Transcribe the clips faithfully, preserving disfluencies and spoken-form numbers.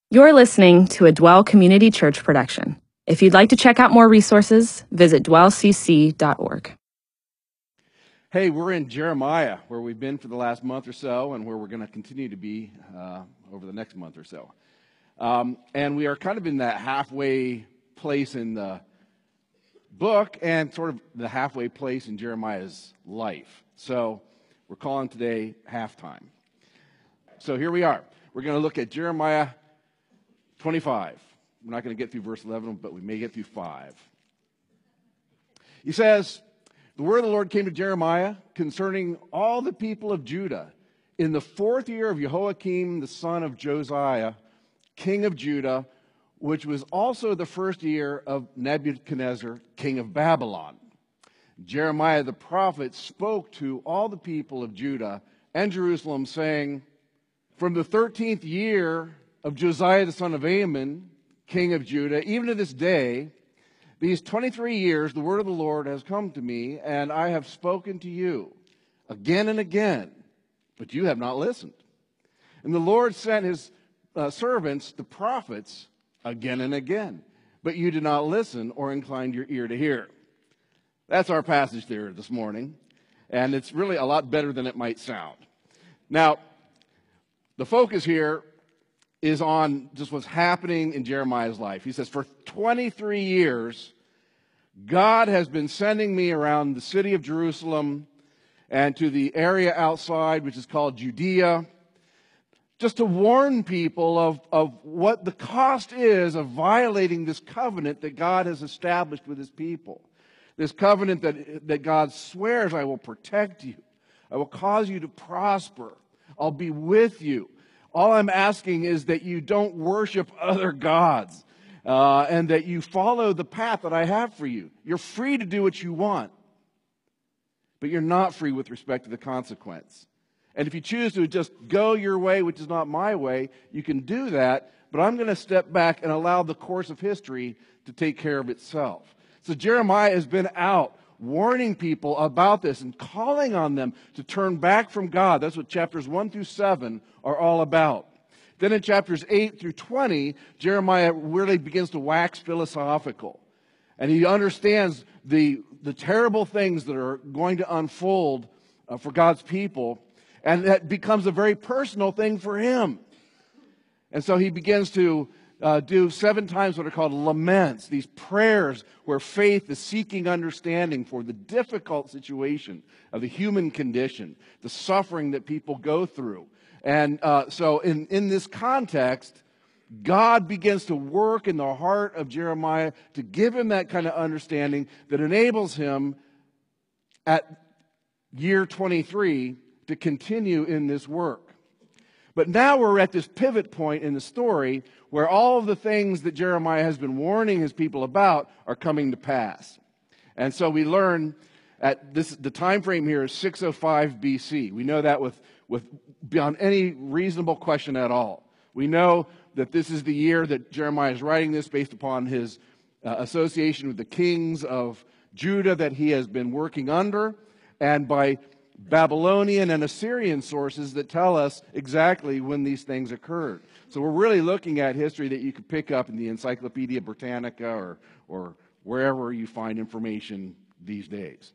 You're listening to a Dwell Community Church production. If you'd like to check out more resources, visit dwell c c dot org. Hey, we're in Jeremiah, where we've been for the last month or so, and where we're going to continue to be uh, over the next month or so. Um, and we are kind of in that halfway place in the book and sort of the halfway place in Jeremiah's life. So we're calling today halftime. So here we are. We're going to look at Jeremiah twenty-five. We're not going to get through verse eleven, but we may get through five. He says, "The word of the Lord came to Jeremiah concerning all the people of Judah in the fourth year of Jehoiakim, the son of Josiah, king of Judah, which was also the first year of Nebuchadnezzar, king of Babylon. Jeremiah the prophet spoke to all the people of Judah and Jerusalem, saying, from the thirteenth year of Josiah the son of Ammon, king of Judah, even to this day, these twenty-three years, the word of the Lord has come to me, and I have spoken to you again and again, but you have not listened. And the Lord sent his uh, servants, the prophets, again and again, but you did not listen or incline your ear to hear." That's our passage there this morning, and it's really a lot better than it might sound. Now, the focus here is on just what's happening in Jeremiah's life. He says, for twenty-three years, God has been sending me around the city of Jerusalem and to the area outside, which is called Judea, just to warn people of, of what the cost is of violating this covenant that God has established with his people. This covenant that, that God swears, I will protect you. I will cause you to prosper. I'll be with you. All I'm asking is that you don't worship other gods uh, and that you follow the path that I have for you. You're free to do what you want, but you're not free with respect to the consequence. And if you choose to just go your way, which is not my way, you can do that, but I'm going to step back and allow the course of history to take care of itself. So Jeremiah has been out warning people about this and calling on them to turn back from God. That's what chapters one through seven are all about. Then in chapters eight through twenty, Jeremiah really begins to wax philosophical. And he understands the, the terrible things that are going to unfold uh, for God's people. And that becomes a very personal thing for him. And so he begins to Uh, do seven times what are called laments, these prayers where faith is seeking understanding for the difficult situation of the human condition, the suffering that people go through. And uh, so in, in this context, God begins to work in the heart of Jeremiah to give him that kind of understanding that enables him at year twenty-three to continue in this work. But now we're at this pivot point in the story where all of the things that Jeremiah has been warning his people about are coming to pass. And so we learn at this, the time frame here is six oh five B C. We know that with, with beyond any reasonable question at all. We know that this is the year that Jeremiah is writing this based upon his uh, association with the kings of Judah that he has been working under, and by Babylonian and Assyrian sources that tell us exactly when these things occurred. So we're really looking at history that you could pick up in the Encyclopedia Britannica or, or wherever you find information these days.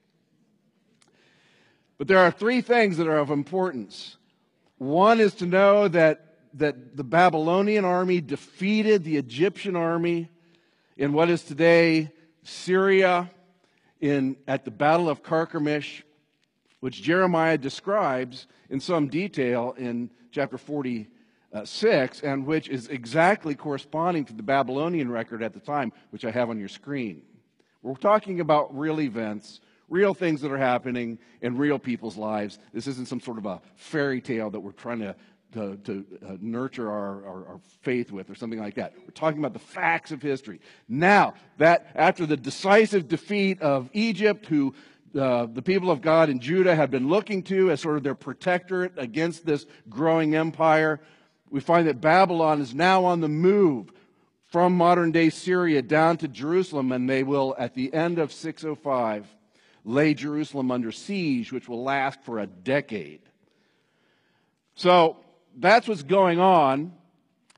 But there are three things that are of importance. One is to know that, that the Babylonian army defeated the Egyptian army in what is today Syria in, at the Battle of Carchemish, which Jeremiah describes in some detail in chapter forty-six, and which is exactly corresponding to the Babylonian record at the time, which I have on your screen. We're talking about real events, real things that are happening in real people's lives. This isn't some sort of a fairy tale that we're trying to, to, to uh, nurture our, our, our faith with or something like that. We're talking about the facts of history. Now, that after the decisive defeat of Egypt, who Uh, the people of God in Judah have been looking to as sort of their protectorate against this growing empire, we find that Babylon is now on the move from modern-day Syria down to Jerusalem, and they will, at the end of six oh five, lay Jerusalem under siege, which will last for a decade. So that's what's going on.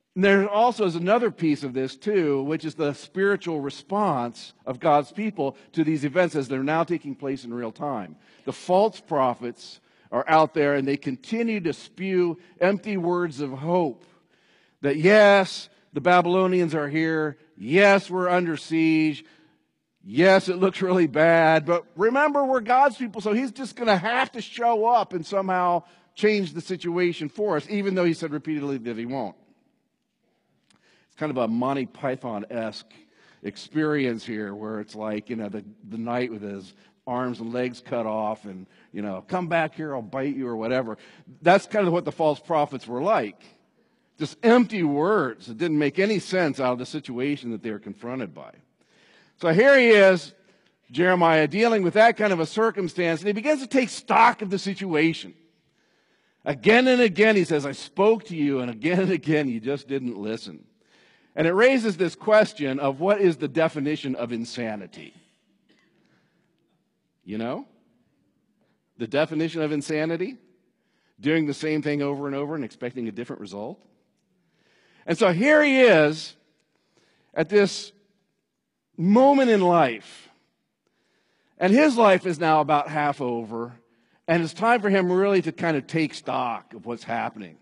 And there also is another piece of this too, which is the spiritual response of God's people to these events as they're now taking place in real time. The false prophets are out there and they continue to spew empty words of hope. That yes, the Babylonians are here. Yes, we're under siege. Yes, it looks really bad. But remember, we're God's people, so he's just going to have to show up and somehow change the situation for us, even though he said repeatedly that he won't. It's kind of a Monty Python-esque experience here where it's like, you know, the, the knight with his arms and legs cut off and, you know, come back here, I'll bite you or whatever. That's kind of what the false prophets were like. Just empty words that didn't make any sense out of the situation that they were confronted by. So here he is, Jeremiah, dealing with that kind of a circumstance, and he begins to take stock of the situation. Again and again he says, I spoke to you, and again and again you just didn't listen. And it raises this question of what is the definition of insanity? You know? The definition of insanity? Doing the same thing over and over and expecting a different result? And so here he is at this moment in life. And his life is now about half over. And it's time for him really to kind of take stock of what's happening.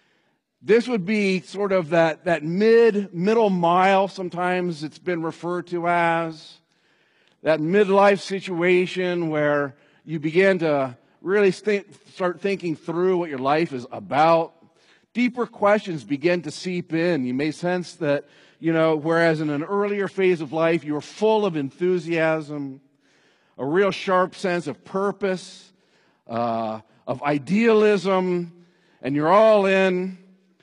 This would be sort of that, that mid, middle mile, sometimes it's been referred to as. That midlife situation where you begin to really think, start thinking through what your life is about. Deeper questions begin to seep in. You may sense that, you know, whereas in an earlier phase of life you were full of enthusiasm, a real sharp sense of purpose, uh, of idealism, and you're all in.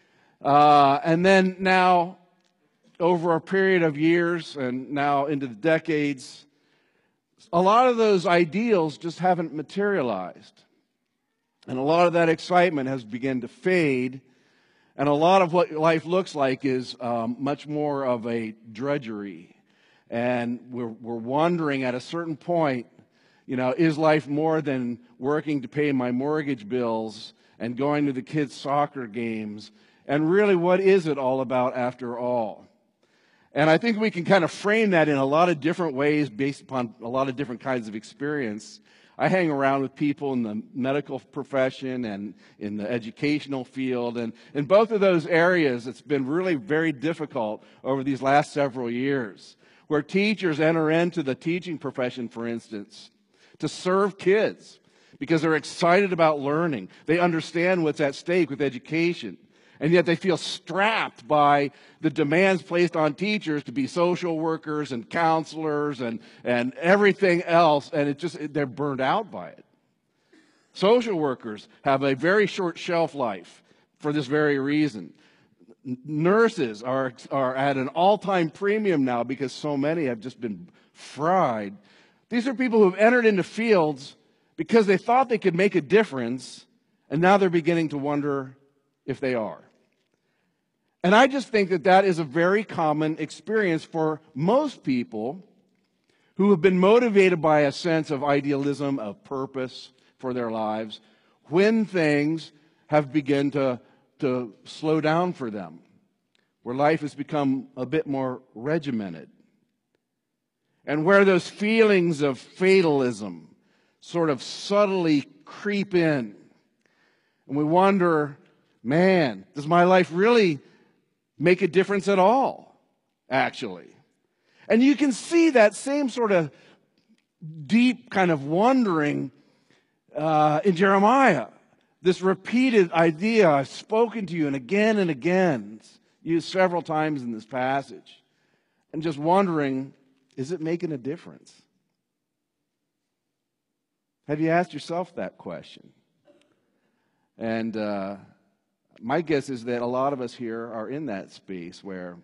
Uh, and then now, over a period of years and now into the decades, a lot of those ideals just haven't materialized. And a lot of that excitement has begun to fade. And a lot of what life looks like is um, much more of a drudgery. And we're, we're wondering at a certain point, you know, is life more than working to pay my mortgage bills and going to the kids' soccer games? And really, what is it all about after all? And I think we can kind of frame that in a lot of different ways based upon a lot of different kinds of experience. I hang around with people in the medical profession and in the educational field. And in both of those areas, it's been really very difficult over these last several years, where teachers enter into the teaching profession, for instance, to serve kids because they're excited about learning. They understand what's at stake with education. And yet they feel strapped by the demands placed on teachers to be social workers and counselors and, and everything else. And it just, they're burned out by it. Social workers have a very short shelf life for this very reason. Nurses are, are at an all-time premium now because so many have just been fried. These are people who have entered into fields because they thought they could make a difference, and now they're beginning to wonder if they are. And I just think that that is a very common experience for most people who have been motivated by a sense of idealism, of purpose for their lives, when things have begun to, to slow down for them, where life has become a bit more regimented, and where those feelings of fatalism sort of subtly creep in. And we wonder, man, does my life really make a difference at all, actually? And you can see that same sort of deep kind of wondering uh, in Jeremiah. This repeated idea, I've spoken to you, and again and again, it's used several times in this passage. And just wondering, is it making a difference? Have you asked yourself that question? And uh, my guess is that a lot of us here are in that space where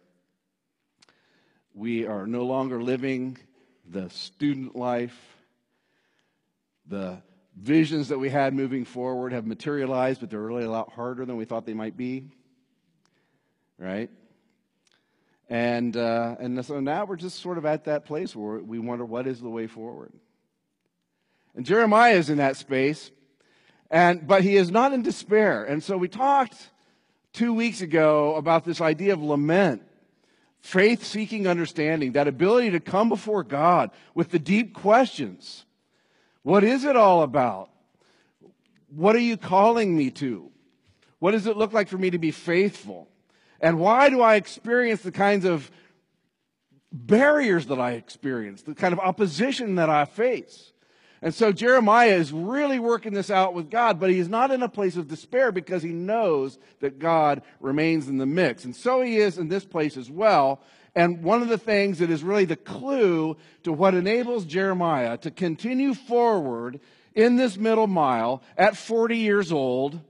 we are no longer living the student life. The visions that we had moving forward have materialized, but they're really a lot harder than we thought they might be. Right? And uh, and so now we're just sort of at that place where we wonder, what is the way forward? And Jeremiah is in that space. And, but he is not in despair. And so we talked two weeks ago about this idea of lament, faith-seeking understanding, that ability to come before God with the deep questions. What is it all about? What are you calling me to? What does it look like for me to be faithful? And why do I experience the kinds of barriers that I experience, the kind of opposition that I face? And so Jeremiah is really working this out with God, but he's not in a place of despair because he knows that God remains in the mix. And so he is in this place as well. And one of the things that is really the clue to what enables Jeremiah to continue forward in this middle mile at forty years old,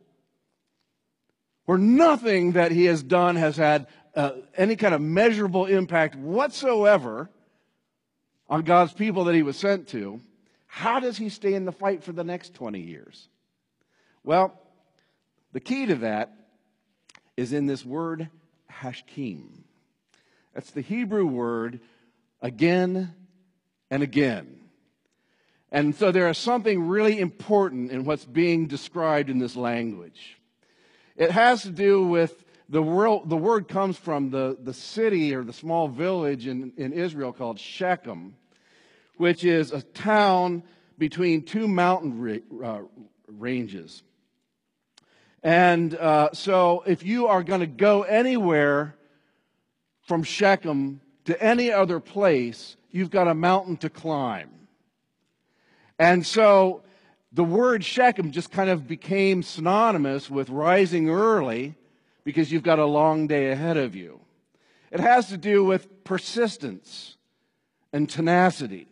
where nothing that he has done has had uh, any kind of measurable impact whatsoever on God's people that he was sent to, how does he stay in the fight for the next twenty years? Well, the key to that is in this word, hashkim. That's the Hebrew word again and again. And so there is something really important in what's being described in this language. It has to do with the word, the word comes from the, the city or the small village in, in Israel called Shechem, which is a town between two mountain ra- uh, ranges. And uh, so if you are going to go anywhere from Shechem to any other place, you've got a mountain to climb. And so the word Shechem just kind of became synonymous with rising early because you've got a long day ahead of you. It has to do with persistence and tenacity.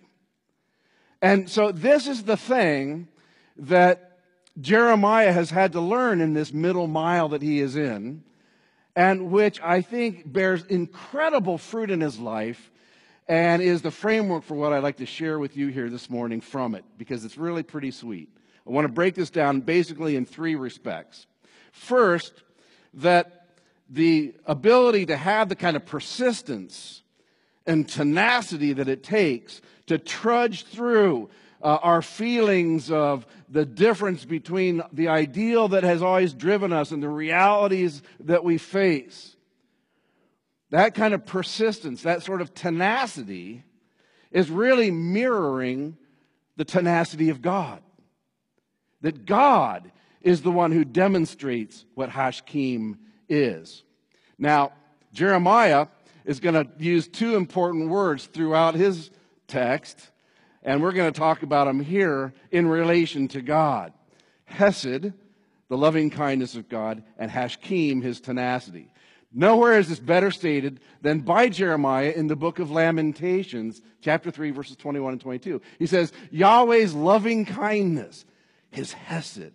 And so this is the thing that Jeremiah has had to learn in this middle mile that he is in, and which I think bears incredible fruit in his life and is the framework for what I'd like to share with you here this morning from it, because it's really pretty sweet. I want to break this down basically in three respects. First, that the ability to have the kind of persistence and tenacity that it takes to trudge through uh, our feelings of the difference between the ideal that has always driven us and the realities that we face. That kind of persistence, that sort of tenacity, is really mirroring the tenacity of God. That God is the one who demonstrates what hashkim is. Now, Jeremiah is going to use two important words throughout his text, and we're going to talk about them here in relation to God. Hesed, the loving kindness of God, and hashkim, his tenacity. Nowhere is this better stated than by Jeremiah in the book of Lamentations, chapter three, verses twenty-one and twenty-two. He says, Yahweh's loving kindness, his hesed,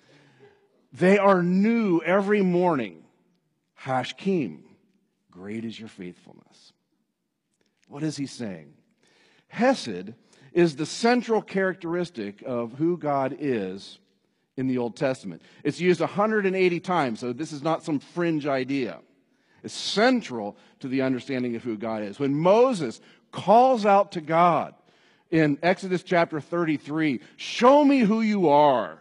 they are new every morning. Hashkim, great is your faithfulness. What is he saying? Hesed is the central characteristic of who God is in the Old Testament. It's used one hundred eighty times, so this is not some fringe idea. It's central to the understanding of who God is. When Moses calls out to God in Exodus chapter thirty-three, show me who you are.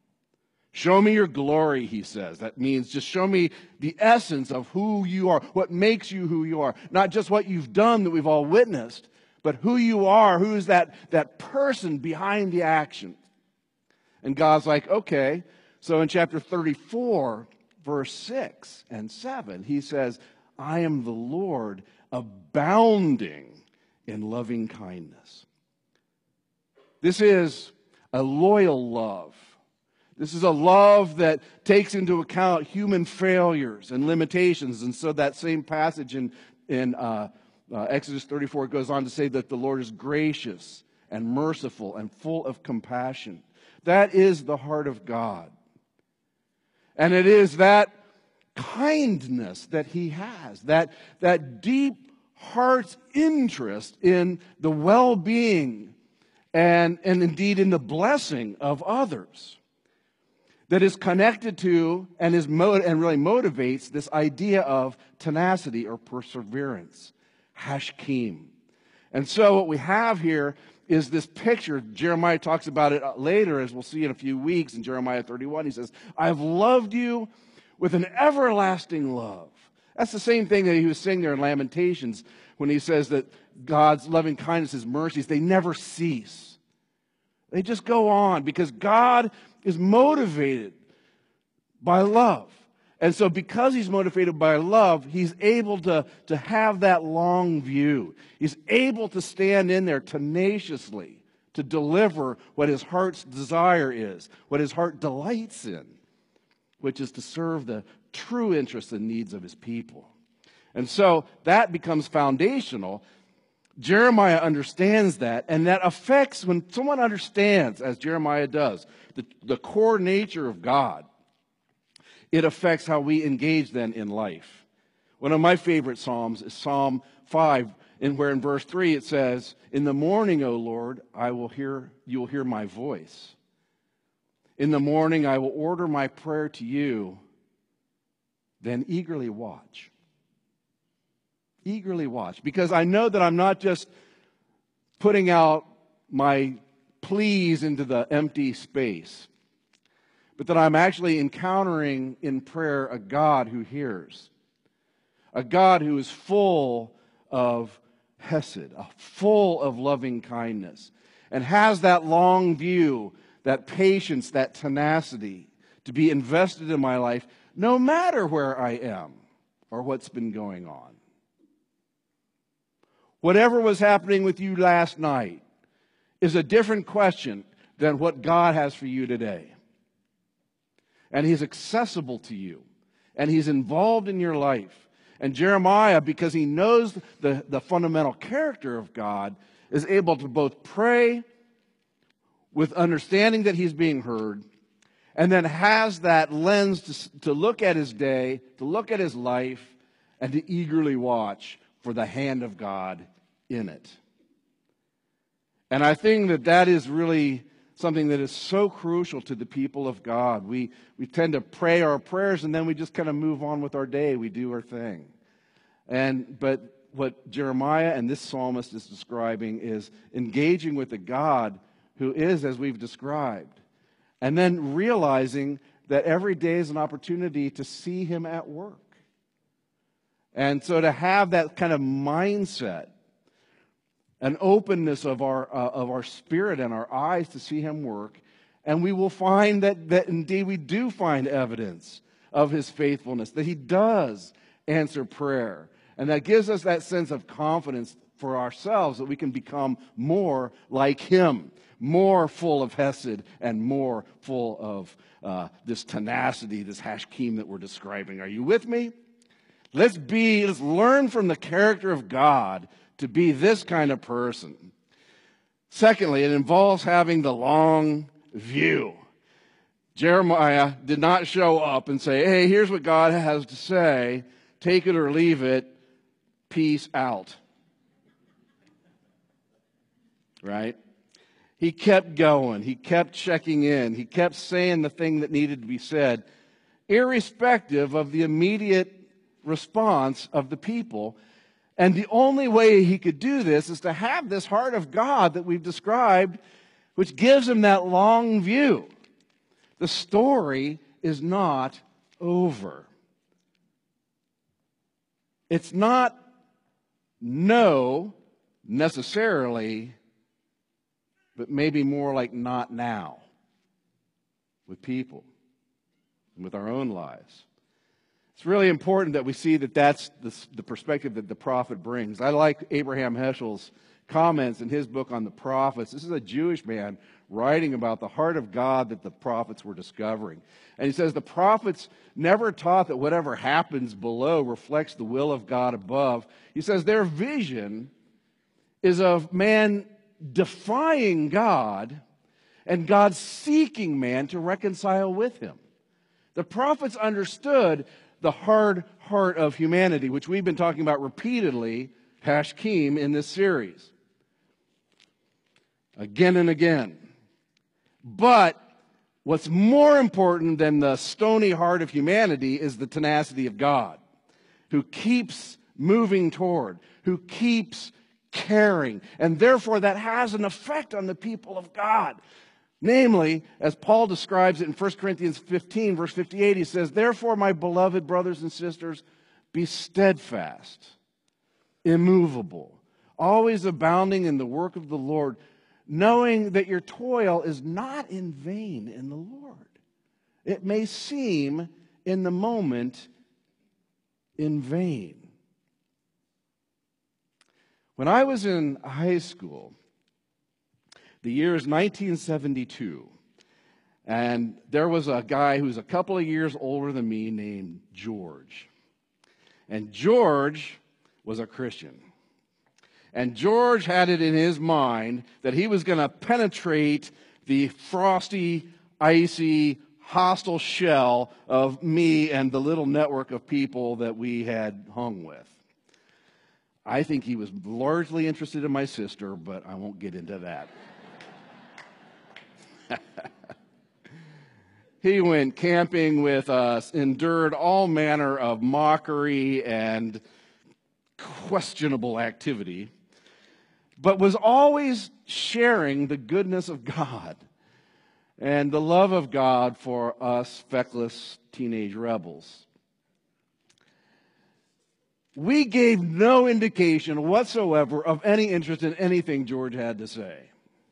Show me your glory, he says. That means just show me the essence of who you are, what makes you who you are. Not just what you've done that we've all witnessed, but who you are, who is that, that person behind the action. And God's like, okay. So in chapter thirty-four, verse six and seven, he says, I am the Lord abounding in loving kindness. This is a loyal love. This is a love that takes into account human failures and limitations. And so that same passage in, in uh, uh, Exodus thirty-four goes on to say that the Lord is gracious and merciful and full of compassion. That is the heart of God. And it is that kindness that he has, that, that deep heart's interest in the well-being and, and indeed in the blessing of others, that is connected to and is mo- and really motivates this idea of tenacity or perseverance, hashkim. And so what we have here is this picture. Jeremiah talks about it later, as we'll see in a few weeks in Jeremiah thirty-one. He says, I have loved you with an everlasting love. That's the same thing that he was saying there in Lamentations when he says that God's loving kindness, his mercies, they never cease. They just go on because God is motivated by love. And so because he's motivated by love, he's able to, to have that long view. He's able to stand in there tenaciously to deliver what his heart's desire is, what his heart delights in, which is to serve the true interests and needs of his people. And so that becomes foundational. Jeremiah understands that, and that affects, when someone understands, as Jeremiah does, the, the core nature of God, it affects how we engage then in life. One of my favorite Psalms is Psalm five, in where in verse three it says, "In the morning, O Lord, I will hear, you will hear my voice. In the morning I will order my prayer to you, then eagerly watch." Eagerly watch. Because I know that I'm not just putting out my pleas into the empty space, but that I'm actually encountering in prayer a God who hears. A God who is full of hesed, full of loving kindness, and has that long view, that patience, that tenacity to be invested in my life no matter where I am or what's been going on. Whatever was happening with you last night is a different question than what God has for you today. And he's accessible to you. And he's involved in your life. And Jeremiah, because he knows the, the fundamental character of God, is able to both pray with understanding that he's being heard, and then has that lens to, to look at his day, to look at his life, and to eagerly watch for the hand of God in it. And I think that that is really something that is so crucial to the people of God. We, we tend to pray our prayers and then we just kind of move on with our day. We do our thing. And but what Jeremiah and this psalmist is describing is engaging with a God who is, as we've described, and then realizing that every day is an opportunity to see him at work. And so to have that kind of mindset, an openness of our uh, of our spirit and our eyes to see him work, and we will find that, that indeed we do find evidence of his faithfulness, that he does answer prayer. And that gives us that sense of confidence for ourselves that we can become more like him, more full of hesed and more full of uh, this tenacity, this hashkim that we're describing. Are you with me? Let's be, let's learn from the character of God to be this kind of person. Secondly, it involves having the long view. Jeremiah did not show up and say, hey, here's what God has to say. Take it or leave it. Peace out. Right? He kept going. He kept checking in. He kept saying the thing that needed to be said, irrespective of the immediate response of the people. And the only way he could do this is to have this heart of God that we've described, which gives him that long view. The story is not over. It's not no necessarily, but maybe more like not now with people and with our own lives. It's really important that we see that that's the, the perspective that the prophet brings. I like Abraham Heschel's comments in his book on the prophets. This is a Jewish man writing about the heart of God that the prophets were discovering. And he says the prophets never taught that whatever happens below reflects the will of God above. He says their vision is of man defying God and God seeking man to reconcile with him. The prophets understood the hard heart of humanity, which we've been talking about repeatedly, hashkim, in this series. Again and again. But what's more important than the stony heart of humanity is the tenacity of God, who keeps moving toward, who keeps caring. And therefore that has an effect on the people of God. Namely, as Paul describes it in First Corinthians fifteen, verse fifty-eight, he says, "Therefore, my beloved brothers and sisters, be steadfast, immovable, always abounding in the work of the Lord, knowing that your toil is not in vain in the Lord. It may seem in the moment in vain." When I was in high school, the year is nineteen seventy-two, and there was a guy who was a couple of years older than me named George. And George was a Christian. And George had it in his mind that he was going to penetrate the frosty, icy, hostile shell of me and the little network of people that we had hung with. I think he was largely interested in my sister, but I won't get into that. He went camping with us, endured all manner of mockery and questionable activity, but was always sharing the goodness of God and the love of God for us feckless teenage rebels. We gave no indication whatsoever of any interest in anything George had to say.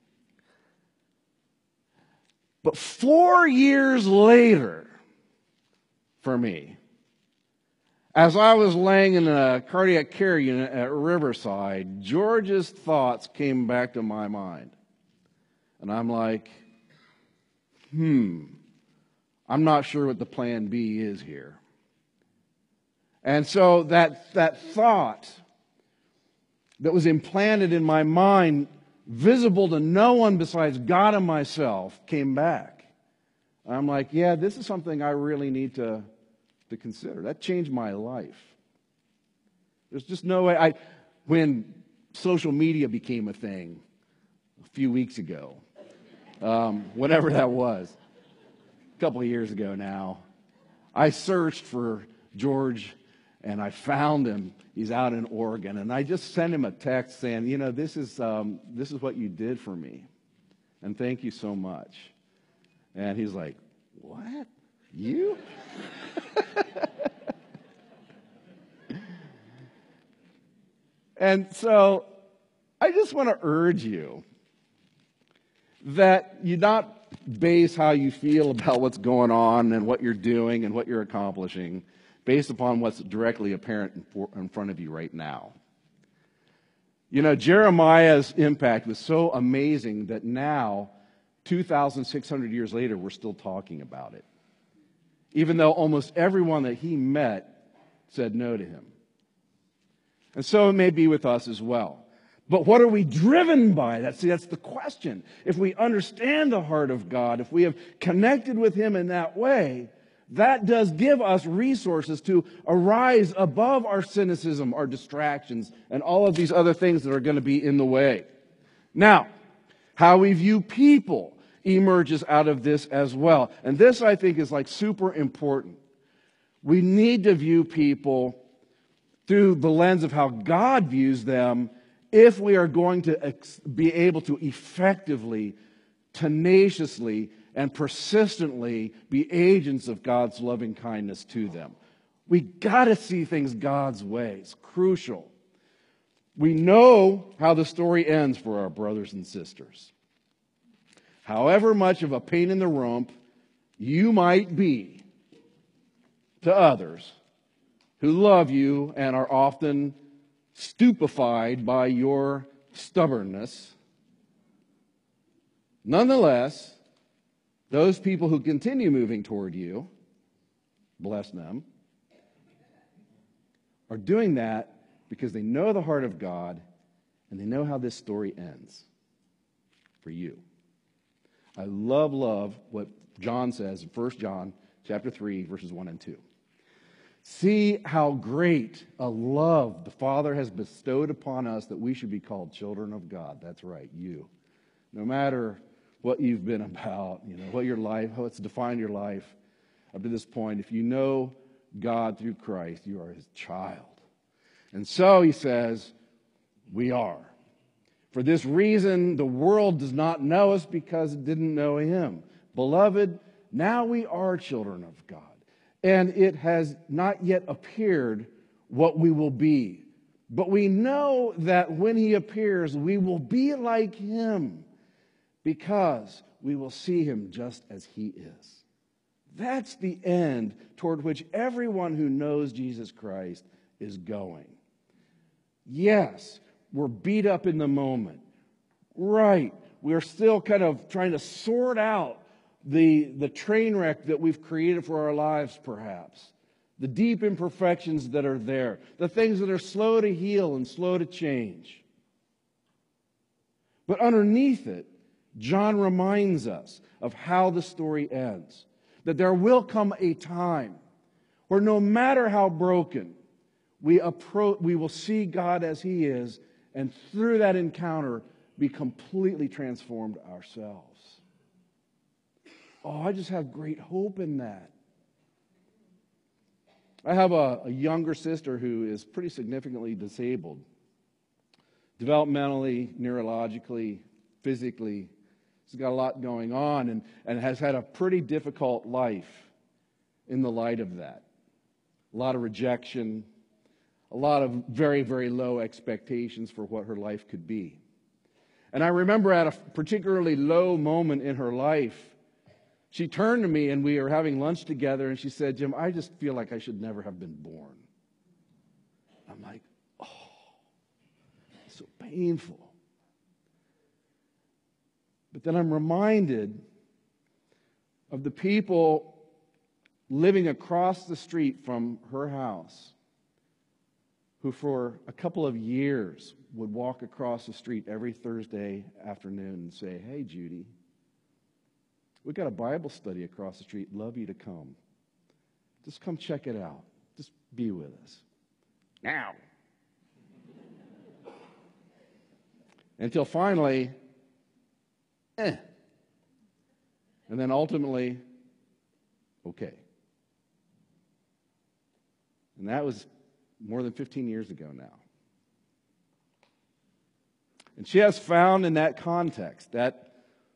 But four years later, for me, as I was laying in a cardiac care unit at Riverside, George's thoughts came back to my mind. And I'm like, hmm, I'm not sure what the plan B is here. And so that, that thought that was implanted in my mind, visible to no one besides God and myself, came back. I'm like, yeah, this is something I really need to, to consider. That changed my life. There's just no way. I, when social media became a thing a few weeks ago, um, whatever that was, a couple of years ago now, I searched for George and I found him. He's out in Oregon, and I just sent him a text saying, you know, this is um, this is what you did for me, and thank you so much. And he's like, what? You? And so I just want to urge you that you not base how you feel about what's going on and what you're doing and what you're accomplishing based upon what's directly apparent in front of you right now. You know, Jeremiah's impact was so amazing that now, two thousand six hundred years later, we're still talking about it. Even though almost everyone that he met said no to him. And so it may be with us as well. But what are we driven by? That's, see, that's the question. If we understand the heart of God, if we have connected with him in that way, that does give us resources to arise above our cynicism, our distractions, and all of these other things that are going to be in the way. Now, how we view people emerges out of this as well. And this, I think, is like super important. We need to view people through the lens of how God views them if we are going to ex- be able to effectively, tenaciously, and persistently be agents of God's loving kindness to them. We got to see things God's way. It's crucial. We know how the story ends for our brothers and sisters. However much of a pain in the rump you might be to others who love you and are often stupefied by your stubbornness, nonetheless, those people who continue moving toward you, bless them, are doing that because they know the heart of God and they know how this story ends for you. I love, love what John says in First John chapter three, verses one and two. See how great a love the Father has bestowed upon us that we should be called children of God. That's right, you. No matter what you've been about, you know, what your life, how it's defined your life up to this point. If you know God through Christ, you are his child. And so he says, we are. For this reason, the world does not know us because it didn't know him. Beloved, now we are children of God, and it has not yet appeared what we will be. But we know that when he appears, we will be like him because we will see him just as he is. That's the end toward which everyone who knows Jesus Christ is going. Yes, we're beat up in the moment. Right. We're still kind of trying to sort out the, the train wreck that we've created for our lives, perhaps. The deep imperfections that are there. The things that are slow to heal and slow to change. But underneath it, John reminds us of how the story ends. That there will come a time where no matter how broken, we approach, we will see God as he is, and through that encounter, be completely transformed ourselves. Oh, I just have great hope in that. I have a, a younger sister who is pretty significantly disabled. Developmentally, neurologically, physically. She's got a lot going on and, and has had a pretty difficult life in the light of that. A lot of rejection, a lot of very, very low expectations for what her life could be. And I remember at a particularly low moment in her life, she turned to me and we were having lunch together and she said, Jim, I just feel like I should never have been born. I'm like, oh, it's so painful. But then I'm reminded of the people living across the street from her house who for a couple of years would walk across the street every Thursday afternoon and say, hey, Judy, we've got a Bible study across the street. Love you to come. Just come check it out. Just be with us. Now. Until finally, eh. And then ultimately, okay. And that was more than fifteen years ago now. And she has found in that context, that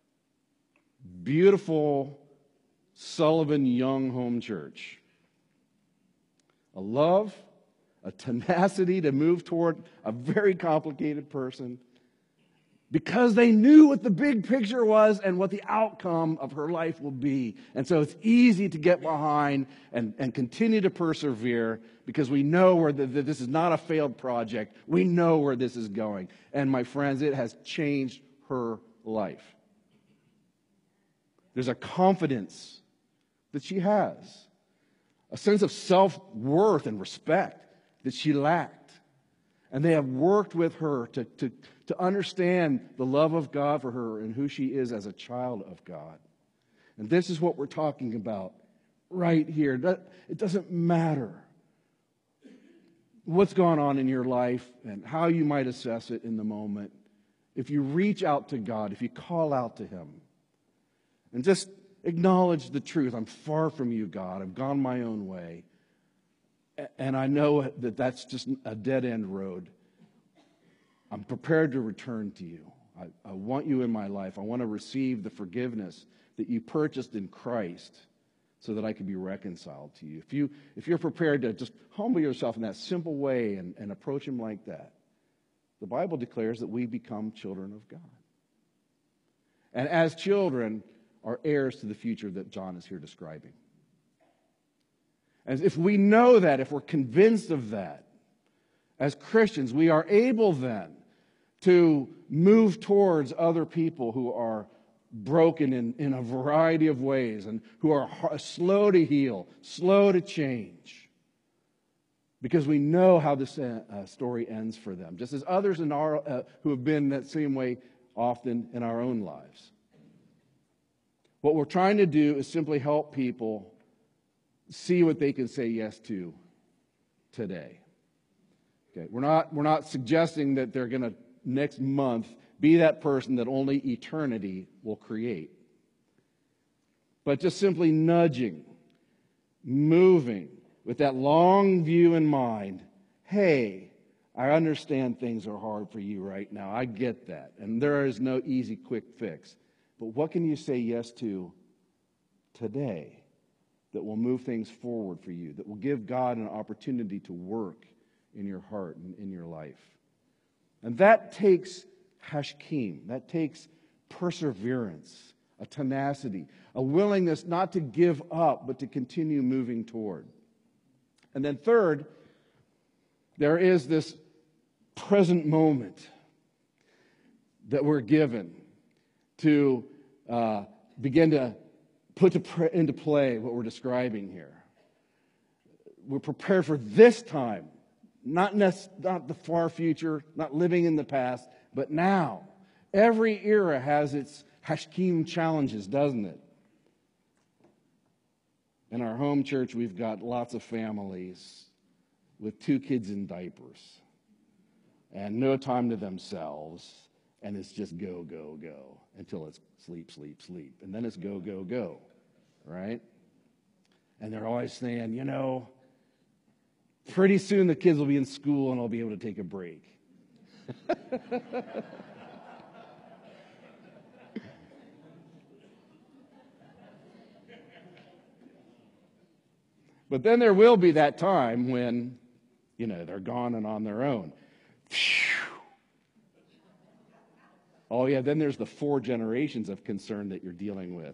beautiful Sullivan Young Home Church, a love, a tenacity to move toward a very complicated person, because they knew what the big picture was and what the outcome of her life will be. And so it's easy to get behind and, and continue to persevere because we know where the, that this is not a failed project. We know where this is going. And my friends, it has changed her life. There's a confidence that she has, a sense of self-worth and respect that she lacked. And they have worked with her to, to, to understand the love of God for her and who she is as a child of God. And this is what we're talking about right here. It doesn't matter what's going on in your life and how you might assess it in the moment. If you reach out to God, if you call out to him, and just acknowledge the truth. I'm far from you, God. I've gone my own way. And I know that that's just a dead-end road. I'm prepared to return to you. I, I want you in my life. I want to receive the forgiveness that you purchased in Christ so that I can be reconciled to you. If, you, if you're prepared to just humble yourself in that simple way and, and approach him like that, the Bible declares that we become children of God. And as children, are heirs to the future that John is here describing. As if we know that, if we're convinced of that, as Christians, we are able then to move towards other people who are broken in, in a variety of ways and who are slow to heal, slow to change. Because we know how this uh, story ends for them, just as others in our uh, who have been that same way often in our own lives. What we're trying to do is simply help people see what they can say yes to today. Okay, we're not, we're not suggesting that they're going to next month be that person that only eternity will create. But just simply nudging, moving with that long view in mind. Hey, I understand things are hard for you right now. I get that. And there is no easy, quick fix. But what can you say yes to today that will move things forward for you, that will give God an opportunity to work in your heart and in your life? And that takes hashkim. That takes perseverance, a tenacity, a willingness not to give up, but to continue moving toward. And then third, there is this present moment that we're given to uh, begin to put to pre- into play what we're describing here. We're prepared for this time, not, nec- not the far future, not living in the past, but now. Every era has its hashkim challenges, doesn't it? In our home church, we've got lots of families with two kids in diapers and no time to themselves, and it's just go, go, go until it's sleep, sleep, sleep. And then it's go, go, go, right? And they're always saying, you know, pretty soon the kids will be in school and I'll be able to take a break. But then there will be that time when, you know, they're gone and on their own. Oh, yeah, then there's the four generations of concern that you're dealing with.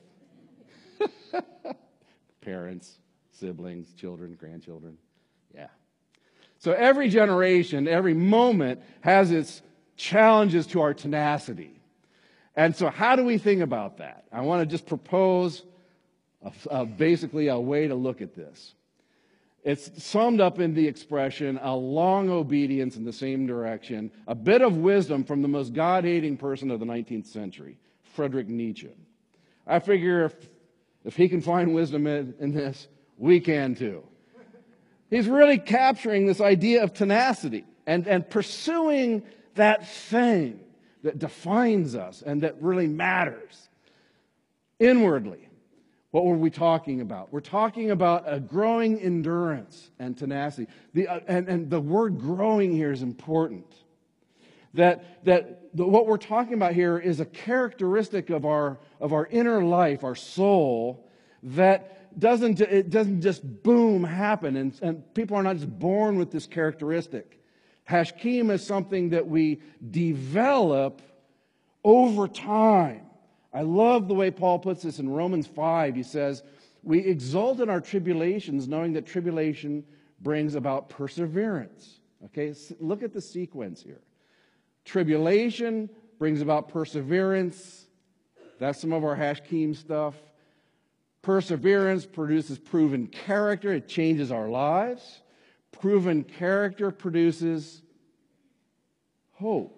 Parents, siblings, children, grandchildren. Yeah. So every generation, every moment has its challenges to our tenacity. And so how do we think about that? I want to just propose a, a, basically a way to look at this. It's summed up in the expression, a long obedience in the same direction, a bit of wisdom from the most God-hating person of the nineteenth century, Friedrich Nietzsche. I figure if, if he can find wisdom in, in this, we can too. He's really capturing this idea of tenacity and, and pursuing that thing that defines us and that really matters inwardly. What were we talking about? We're talking about a growing endurance and tenacity. The, uh, and, and the word growing here is important. That, that the, what we're talking about here is a characteristic of our, of our inner life, our soul, that doesn't, it doesn't just boom happen. And, and people are not just born with this characteristic. Hashkim is something that we develop over time. I love the way Paul puts this in Romans five. He says, we exult in our tribulations, knowing that tribulation brings about perseverance. Okay, look at the sequence here. Tribulation brings about perseverance. That's some of our hashkim stuff. Perseverance produces proven character. It changes our lives. Proven character produces hope.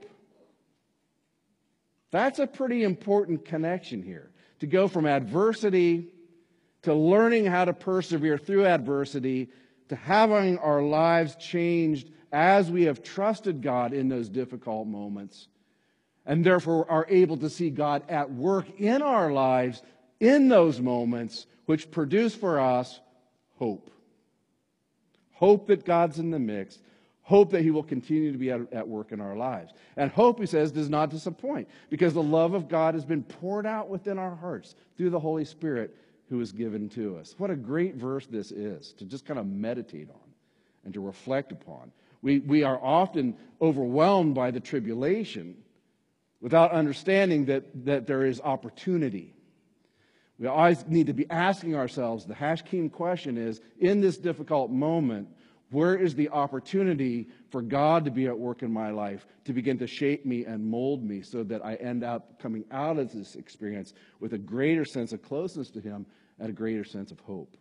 That's a pretty important connection here. To go from adversity to learning how to persevere through adversity to having our lives changed as we have trusted God in those difficult moments and therefore are able to see God at work in our lives in those moments, which produce for us hope. Hope that God's in the mix. Hope that He will continue to be at, at work in our lives. And hope, he says, does not disappoint because the love of God has been poured out within our hearts through the Holy Spirit who is given to us. What a great verse this is to just kind of meditate on and to reflect upon. We, we are often overwhelmed by the tribulation without understanding that, that there is opportunity. We always need to be asking ourselves, the hashkim question is, in this difficult moment, where is the opportunity for God to be at work in my life, to begin to shape me and mold me so that I end up coming out of this experience with a greater sense of closeness to Him and a greater sense of hope?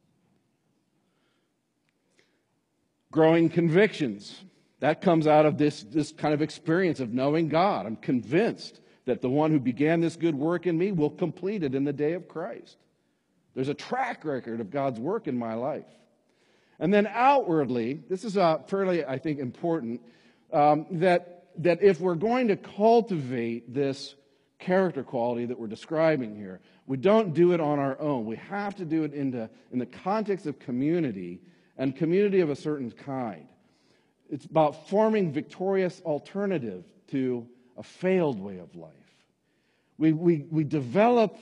Growing convictions. That comes out of this, this kind of experience of knowing God. I'm convinced that the one who began this good work in me will complete it in the day of Christ. There's a track record of God's work in my life. And then outwardly, this is uh, fairly, I think, important, um, that, that if we're going to cultivate this character quality that we're describing here, we don't do it on our own. We have to do it in the, in the context of community, and community of a certain kind. It's about forming victorious alternative to a failed way of life. We, we, we develop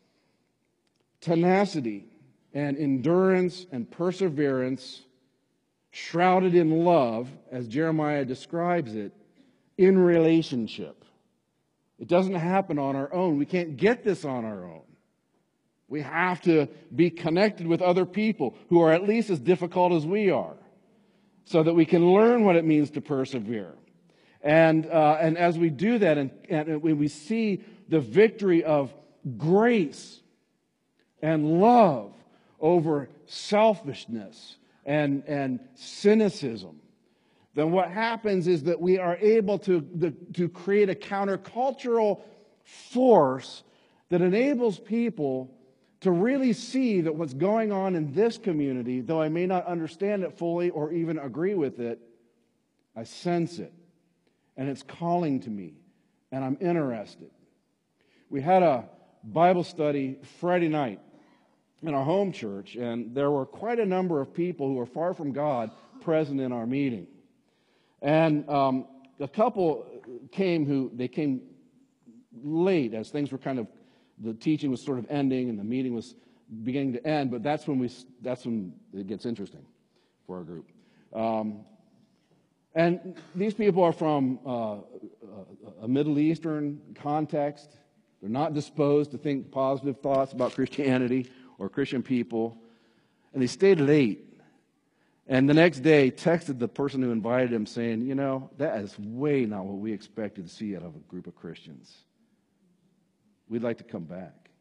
tenacity and endurance and perseverance shrouded in love, as Jeremiah describes it, in relationship. It doesn't happen on our own. We can't get this on our own. We have to be connected with other people who are at least as difficult as we are, so that we can learn what it means to persevere. And uh, and as we do that, and, and when we see the victory of grace and love over selfishness and, and cynicism, then what happens is that we are able to, the, to create a countercultural force that enables people to really see that what's going on in this community, though I may not understand it fully or even agree with it, I sense it. And it's calling to me. And I'm interested. We had a Bible study Friday night in our home church, and there were quite a number of people who are far from God present in our meeting. And um, a couple came who, they came late as things were kind of, the teaching was sort of ending and the meeting was beginning to end, but that's when we, that's when it gets interesting for our group. Um, and these people are from uh, a Middle Eastern context. They're not disposed to think positive thoughts about Christianity or Christian people. And they stayed late. And the next day, texted the person who invited him saying, you know, that is way not what we expected to see out of a group of Christians. We'd like to come back.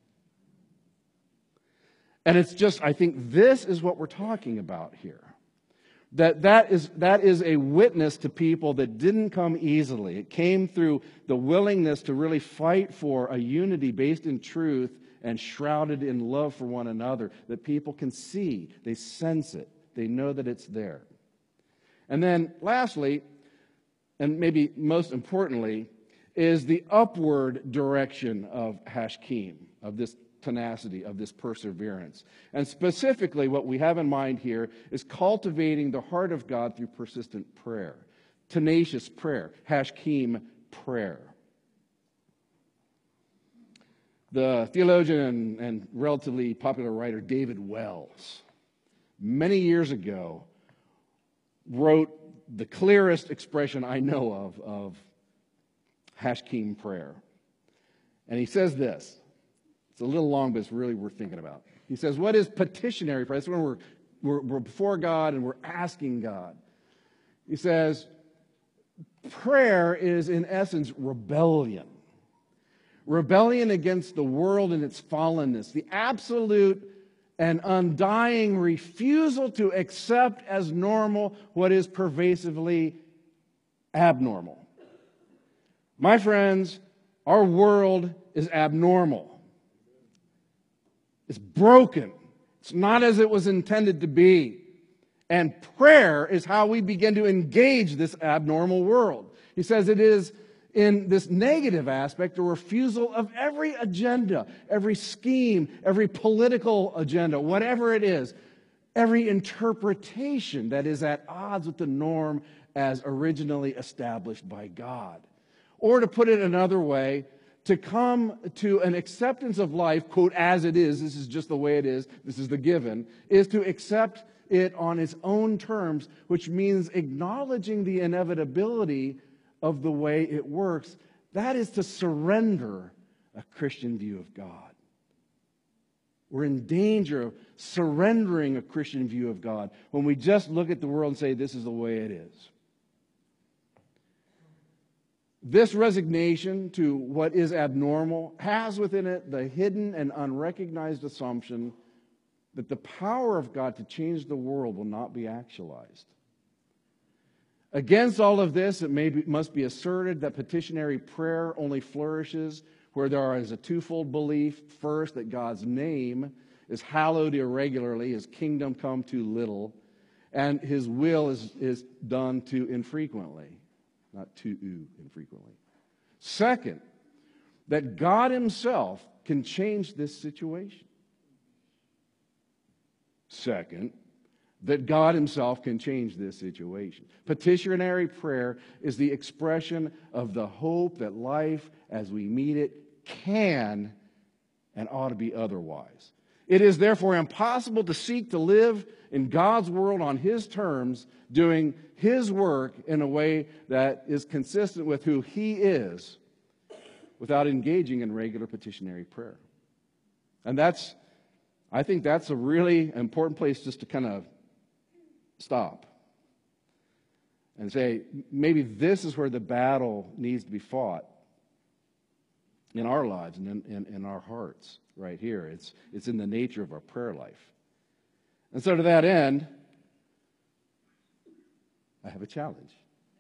And it's just, I think this is what we're talking about here. That that is, that is a witness to people that didn't come easily. It came through the willingness to really fight for a unity based in truth and shrouded in love for one another that people can see. They sense it. They know that it's there. And then lastly, and maybe most importantly, is the upward direction of Hashkim, of this tenacity, of this perseverance. And specifically what we have in mind here is cultivating the heart of God through persistent prayer. Tenacious prayer. Hashkim prayer. The theologian and, and relatively popular writer David Wells, many years ago, wrote the clearest expression I know of of Hashkim prayer. And he says this. It's a little long, but it's really worth thinking about. He says, what is petitionary prayer? That's when we're, we're, we're before God and we're asking God. He says, prayer is in essence rebellion. Rebellion against the world and its fallenness. The absolute and undying refusal to accept as normal what is pervasively abnormal. My friends, our world is abnormal. It's broken. It's not as it was intended to be. And prayer is how we begin to engage this abnormal world. He says it is, in this negative aspect, a refusal of every agenda, every scheme, every political agenda, whatever it is, every interpretation that is at odds with the norm as originally established by God. Or to put it another way, to come to an acceptance of life, quote, as it is, this is just the way it is, this is the given, is to accept it on its own terms, which means acknowledging the inevitability of the way it works. That is to surrender a Christian view of God. We're in danger of surrendering a Christian view of God when we just look at the world and say, this is the way it is. This resignation to what is abnormal has within it the hidden and unrecognized assumption that the power of God to change the world will not be actualized. Against all of this, it may be, must be asserted that petitionary prayer only flourishes where there is a twofold belief. First, that God's name is hallowed irregularly, His kingdom come too little, and His will is, is done too infrequently. Not too infrequently. Second, that God Himself can change this situation. Second, that God himself can change this situation. Petitionary prayer is the expression of the hope that life as we meet it can and ought to be otherwise. It is therefore impossible to seek to live in God's world on his terms, doing his work in a way that is consistent with who he is, without engaging in regular petitionary prayer. And that's, I think that's a really important place just to kind of stop and say, maybe this is where the battle needs to be fought in our lives and in, in, in our hearts right here. It's, it's in the nature of our prayer life. And so to that end, I have a challenge.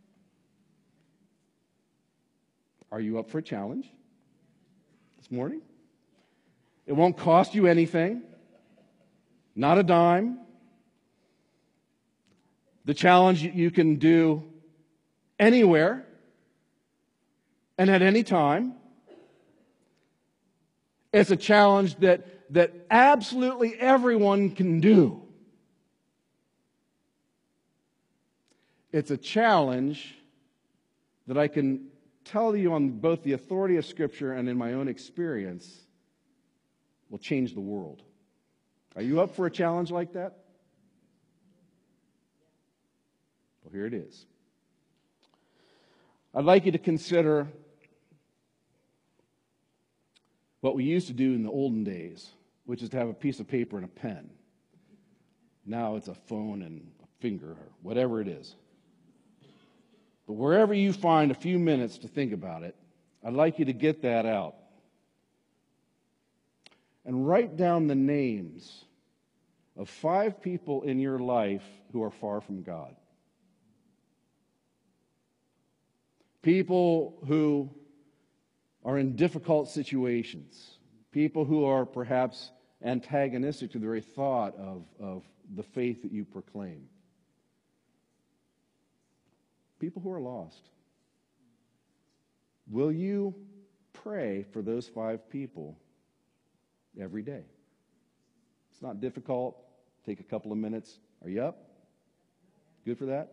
Are you up for a challenge this morning? It won't cost you anything, not a dime. The challenge you can do anywhere and at any time. It's a challenge that, that absolutely everyone can do. It's a challenge that I can tell you on both the authority of Scripture and in my own experience will change the world. Are you up for a challenge like that? Well, here it is. I'd like you to consider what we used to do in the olden days, which is to have a piece of paper and a pen. Now it's a phone and a finger or whatever it is. But wherever you find a few minutes to think about it, I'd like you to get that out and write down the names of five people in your life who are far from God. People who are in difficult situations. People who are perhaps antagonistic to the very thought of, of the faith that you proclaim. People who are lost. Will you pray for those five people every day? It's not difficult. Take a couple of minutes. Are you up? Good for that?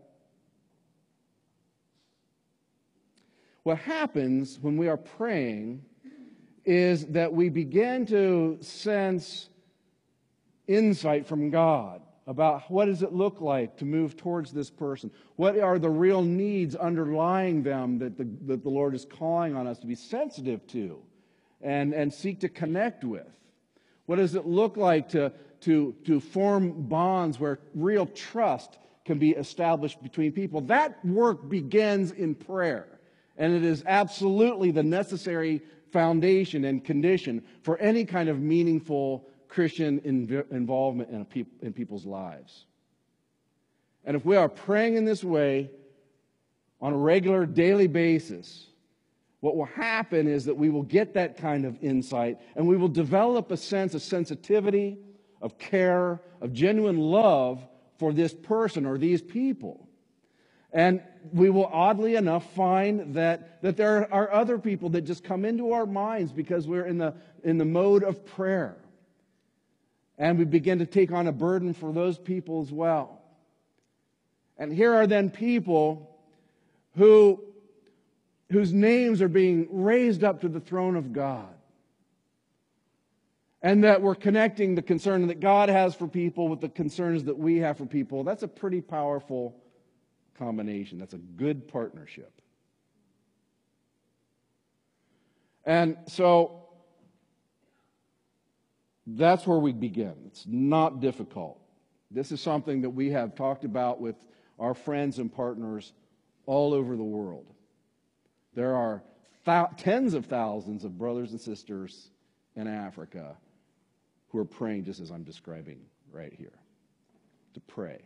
What happens when we are praying is that we begin to sense insight from God about what does it look like to move towards this person. What are the real needs underlying them that the, that the Lord is calling on us to be sensitive to and, and seek to connect with? What does it look like to, to, to form bonds where real trust can be established between people? That work begins in prayer. And it is absolutely the necessary foundation and condition for any kind of meaningful Christian inv- involvement in, a pe- in people's lives. And if we are praying in this way on a regular daily basis, what will happen is that we will get that kind of insight and we will develop a sense of sensitivity, of care, of genuine love for this person or these people. And we will, oddly enough, find that, that there are other people that just come into our minds because we're in the, in the mode of prayer. And we begin to take on a burden for those people as well. And here are then people who, whose names are being raised up to the throne of God. And that we're connecting the concern that God has for people with the concerns that we have for people. That's a pretty powerful combination. That's a good partnership. And so that's where we begin. It's not difficult. This is something that we have talked about with our friends and partners all over the world. There are th- tens of thousands of brothers and sisters in Africa who are praying just as I'm describing right here. To pray.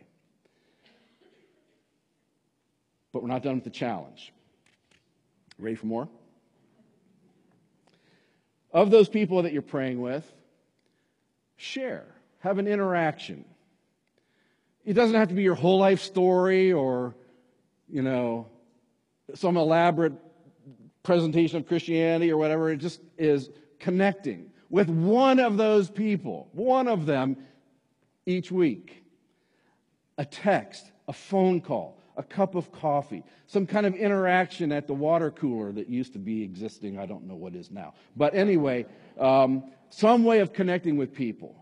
But we're not done with the challenge. Ready for more? Of those people that you're praying with, share. Have an interaction. It doesn't have to be your whole life story or, you know, some elaborate presentation of Christianity or whatever. It just is connecting with one of those people, one of them each week. a text, a phone call, a cup of coffee, some kind of interaction at the water cooler that used to be existing. I don't know what is now. But anyway, um, some way of connecting with people.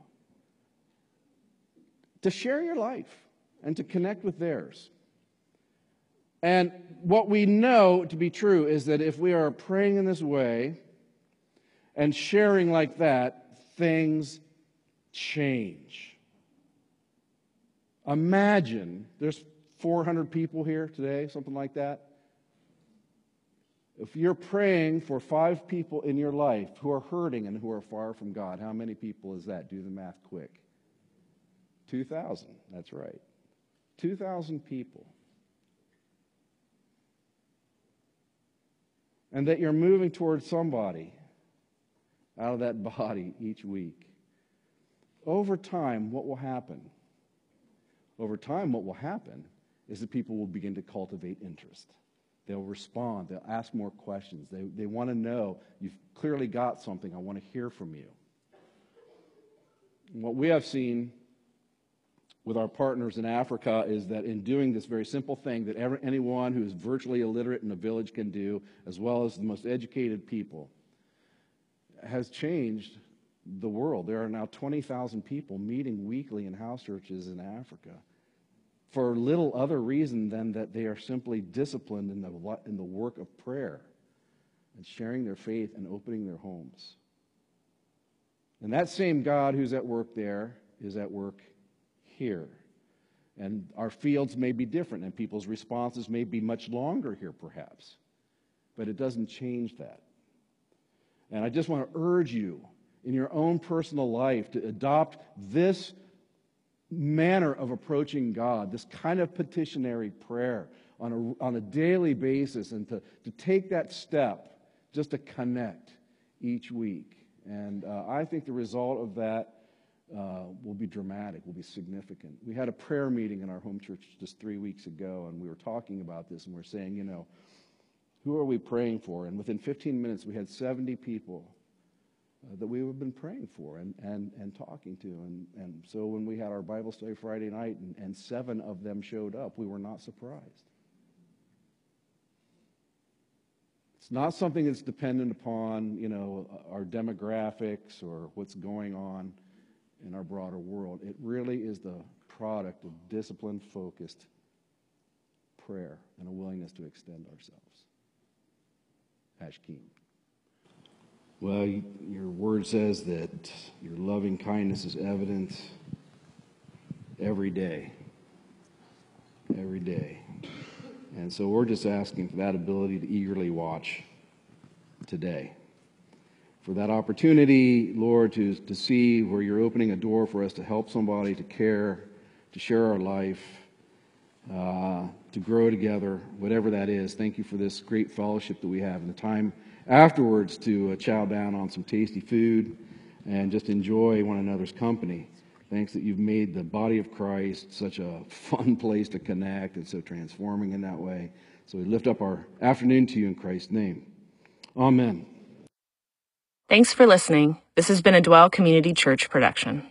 To share your life and to connect with theirs. And what we know to be true is that if we are praying in this way and sharing like that, things change. Imagine, there's four hundred people here today, something like that. If you're praying for five people in your life who are hurting and who are far from God, how many people is that? Do the math quick. two thousand, that's right. two thousand people. And that you're moving towards somebody out of that body each week. Over time, what will happen? Over time, what will happen is that people will begin to cultivate interest. They'll respond. They'll ask more questions. They, they want to know, you've clearly got something. I want to hear from you. And what we have seen with our partners in Africa is that in doing this very simple thing that every, anyone who is virtually illiterate in a village can do, as well as the most educated people, has changed the world. There are now twenty thousand people meeting weekly in house churches in Africa for little other reason than that they are simply disciplined in the, in the work of prayer and sharing their faith and opening their homes. And that same God who's at work there is at work here. And our fields may be different, and people's responses may be much longer here, perhaps. But it doesn't change that. And I just want to urge you, in your own personal life, to adopt this manner of approaching God, this kind of petitionary prayer on a, on a daily basis, and to, to take that step just to connect each week. And uh, I think the result of that Uh, will be dramatic, will be significant. We had a prayer meeting in our home church just three weeks ago, and we were talking about this, and we we're saying, you know, who are we praying for? And within fifteen minutes, we had seventy people uh, that we have been praying for and, and, and talking to. And, and so when we had our Bible study Friday night and, and seven of them showed up, we were not surprised. It's not something that's dependent upon, you know, our demographics or what's going on in our broader world. It really is the product of disciplined, focused prayer and a willingness to extend ourselves. Ashkeem. Well, you, your word says that your loving kindness is evident every day. Every day. And so we're just asking for that ability to eagerly watch today. For that opportunity, Lord, to, to see where you're opening a door for us to help somebody, to care, to share our life, uh, to grow together, whatever that is. Thank you for this great fellowship that we have and the time afterwards to uh, chow down on some tasty food and just enjoy one another's company. Thanks that you've made the body of Christ such a fun place to connect and so transforming in that way. So we lift up our afternoon to you in Christ's name. Amen. Thanks for listening. This has been a Dwell Community Church production.